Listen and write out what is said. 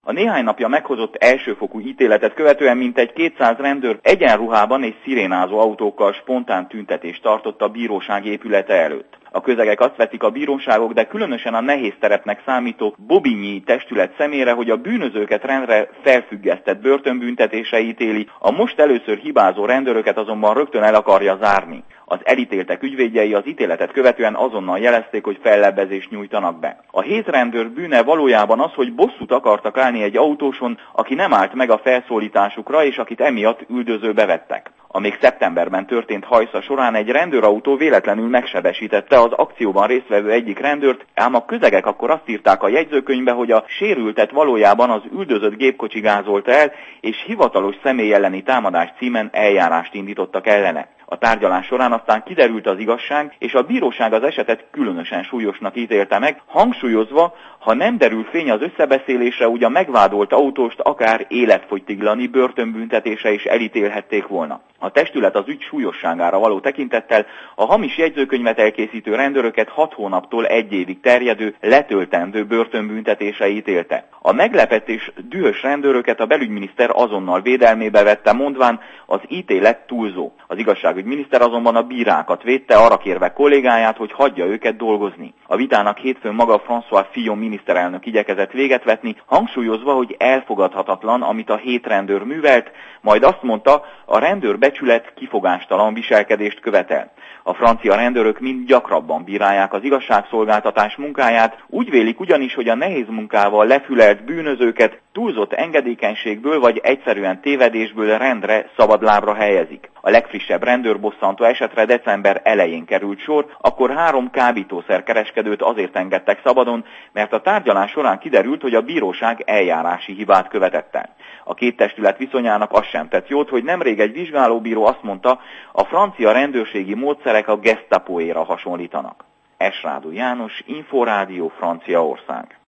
A néhány napja meghozott elsőfokú ítéletet követően mintegy 200 rendőr egyenruhában és szirénázó autókkal spontán tüntetést tartott a bíróság épülete előtt. A közegek azt vetik a bíróságok, de különösen a nehéz terepnek számító Bobigny testület szemére, hogy a bűnözőket rendre felfüggesztett börtönbüntetésre ítéli, a most először hibázó rendőröket azonban rögtön el akarja zárni. Az elítéltek ügyvédjei az ítéletet követően azonnal jelezték, hogy fellebbezést nyújtanak be. A 7 rendőr bűne valójában az, hogy bosszút akartak állni egy autóson, aki nem állt meg a felszólításukra, és akit emiatt üldözőbe vettek. A még szeptemberben történt hajsza során egy rendőrautó véletlenül megsebesítette az akcióban résztvevő egyik rendőrt, ám a közegek akkor azt írták a jegyzőkönyvbe, hogy a sérültet valójában az üldözött gépkocsi gázolta el, és hivatalos személy elleni támadás címen eljárást indítottak ellene. A tárgyalás során aztán kiderült az igazság, és a bíróság az esetet különösen súlyosnak ítélte meg, hangsúlyozva, ha nem derül fény az összebeszélésre, úgy a megvádolt autóst akár életfogytiglani börtönbüntetésre is elítélhették volna. A testület az ügy súlyosságára való tekintettel a hamis jegyzőkönyvet elkészítő rendőröket 6 hónaptól 1 évig terjedő, letöltendő börtönbüntetésre ítélte. A meglepett és dühös rendőröket a belügyminiszter azonnal védelmébe vette, mondván, az ítélet túlzó. Az igazságügyminiszter azonban a bírákat védte, arra kérve kollégáját, hogy hagyja őket dolgozni. A vitának hétfőn maga François Fillon miniszterelnök igyekezett véget vetni, hangsúlyozva, hogy elfogadhatatlan, amit a 7 rendőr művelt, majd azt mondta, a rendőrbecsület kifogástalan viselkedést követel. A francia rendőrök mind gyakrabban bírálják az igazságszolgáltatás munkáját, úgy vélik ugyanis, hogy a nehéz munkával lefülelt bűnözőket túlzott engedékenységből vagy egyszerűen tévedésből rendre szabadlábra helyezik. A legfrissebb rendőrbosszantó esetre december elején került sor, akkor 3 kábítószerkereskedőt azért engedtek szabadon, mert a tárgyalás során kiderült, hogy a bíróság eljárási hibát követett el. A 2 testület viszonyának az sem tett jót, hogy nemrég egy vizsgálóbíró azt mondta, a francia rendőrségi módszerek a Gestapoéra hasonlítanak. Esrádú János, Inforádió, Franciaország.